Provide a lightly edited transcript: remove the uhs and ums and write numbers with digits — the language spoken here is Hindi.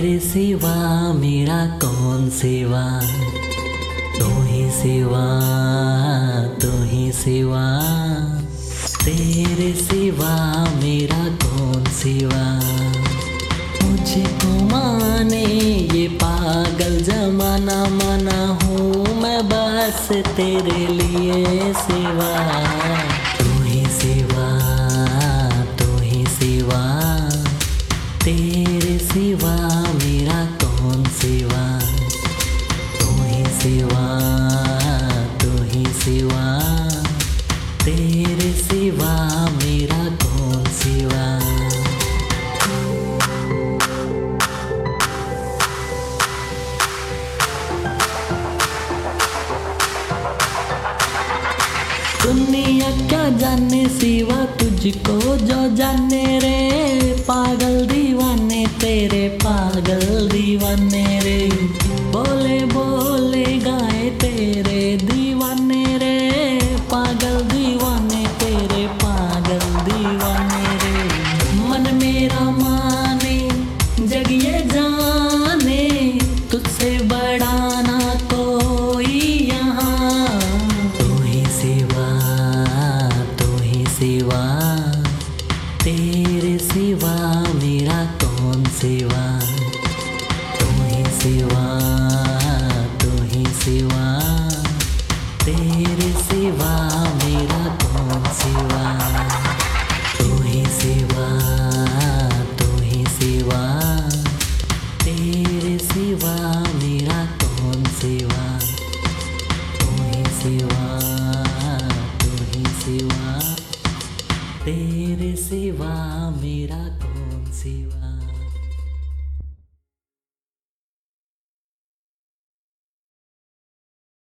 तेरे सिवा मेरा कौन सिवा, तू ही सिवा, तू ही सिवा। तेरे सिवा मेरा कौन सिवा, मुझको माने ये पागल जमाना, मना हूँ मैं बस तेरे लिए सिवा। तू ही सिवा, तू ही सिवा। तेरे सिवा मेरा कौन सिवा, तू ही सिवा, तू ही सिवा। तेरे सिवा मेरा कौन सिवा। दुनिया क्या जाने सिवा तुझको जो जाने रे, पागल दीवाने तेरे पागल दीवाने रे। बोले बोले गाए तेरे दीवाने रे, पागल दीवाने तेरे पागल दीवाने रे। मन मेरा माने जग ये जाने, तुझसे बड़ा ना कोई यहाँ। तू ही सिवा, तू ही सिवा। तेरे सिवा मेरा कौन सिवा, तू ही सिवा, तू ही सिवा। तेरे सिवा मेरा कौन सिवा। तू ही सिवा, तू ही सिवा। तेरे सिवा मेरा कौन सिवा। तू ही सिवा, तू ही सिवा। तेरे सिवा मेरा कौन सिवा।